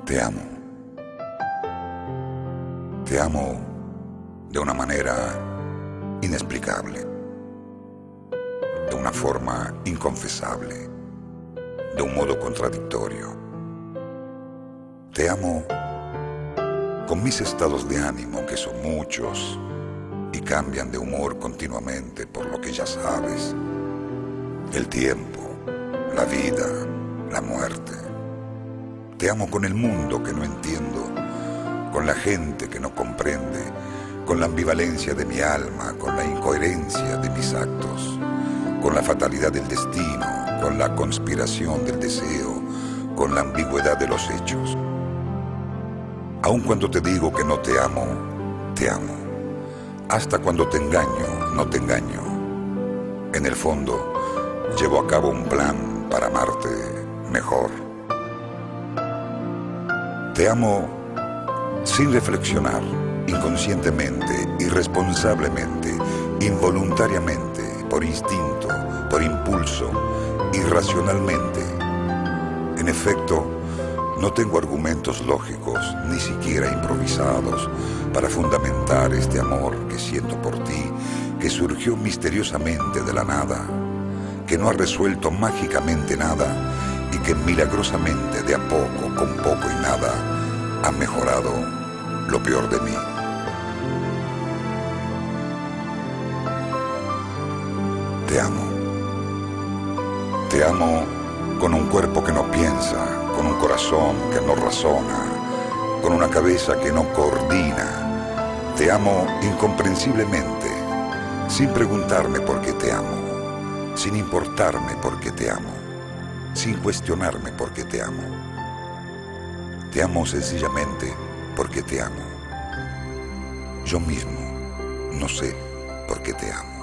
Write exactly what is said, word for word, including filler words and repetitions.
Te amo. Te amo de una manera inexplicable, de una forma inconfesable, de un modo contradictorio. Te amo con mis estados de ánimo, que son muchos y cambian de humor continuamente, por lo que ya sabes: el tiempo, la vida, la muerte. Te amo con el mundo que no entiendo, con la gente que no comprende, con la ambivalencia de mi alma, con la incoherencia de mis actos, con la fatalidad del destino, con la conspiración del deseo, con la ambigüedad de los hechos. Aun cuando te digo que no te amo, te amo. Hasta cuando te engaño, no te engaño. En el fondo, llevo a cabo un plan para amarte mejor. Te amo sin reflexionar, inconscientemente, irresponsablemente, involuntariamente, por instinto, por impulso, irracionalmente. En efecto, no tengo argumentos lógicos, ni siquiera improvisados, para fundamentar este amor que siento por ti, que surgió misteriosamente de la nada, que no ha resuelto mágicamente nada y que milagrosamente, de a poco, con poco y nada, ha mejorado lo peor de mí. Te amo. Te amo con un cuerpo que no piensa, con un corazón que no razona, con una cabeza que no coordina. Te amo incomprensiblemente, sin preguntarme por qué te amo, sin importarme por qué te amo, sin cuestionarme por qué te amo. Te amo sencillamente porque te amo. Yo mismo no sé por qué te amo.